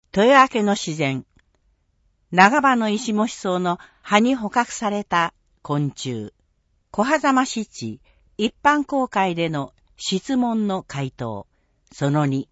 豊明の自然、長場の石もし草の葉に捕獲された昆虫、小狭間湿地一般公開での質問の回答、その2。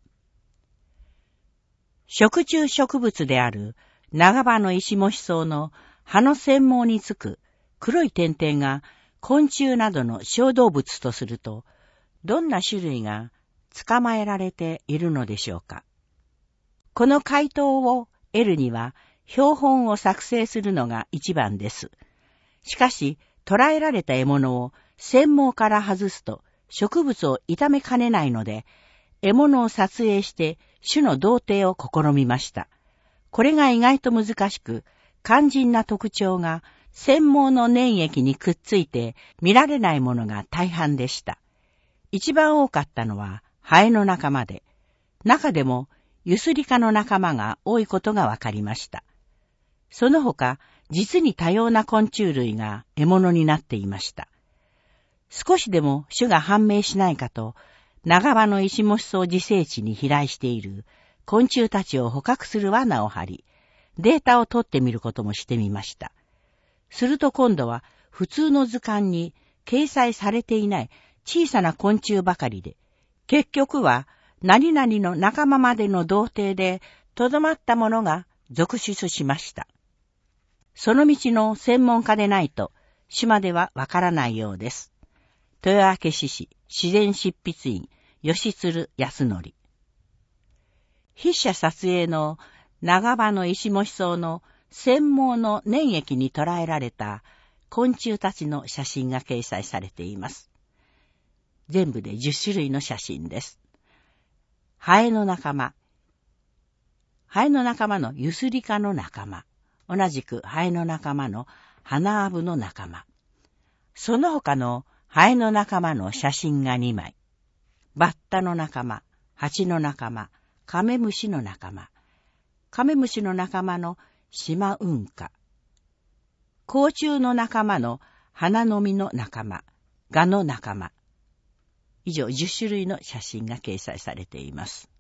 食虫植物である長場の石もし草の葉の繊毛につく黒い点々が昆虫などの小動物とすると、どんな種類が捕まえられているのでしょうか。この回答を得るには、標本を作成するのが一番です。しかし、捕らえられた獲物を繊毛から外すと植物を傷めかねないので、獲物を撮影して種の同定を試みました。これが意外と難しく、肝心な特徴が繊毛の粘液にくっついて見られないものが大半でした。一番多かったのはハエの仲間で、中でもユスリカの仲間が多いことがわかりました。その他、実に多様な昆虫類が獲物になっていました。少しでも種が判明しないかと、長場の石もし草自生地に飛来している昆虫たちを捕獲する罠を張り、データを取ってみることもしてみました。すると今度は普通の図鑑に掲載されていない小さな昆虫ばかりで、結局は何々の仲間までの同定でとどまったものが続出しました。その道の専門家でないと種まではわからないようです。豊明市市自然執筆員吉鶴康則。筆者撮影の長場の石もし草の繊毛の粘液に捉えられた昆虫たちの写真が掲載されています。全部で10種類の写真です。ハエの仲間。ハエの仲間のユスリカの仲間。同じくハエの仲間のハナアブの仲間。その他のハエの仲間の写真が2枚。バッタの仲間、ハチの仲間、カメムシの仲間。カメムシの仲間のシマウンカ。甲虫の仲間の花の実の仲間、ガの仲間。以上10種類の写真が掲載されています。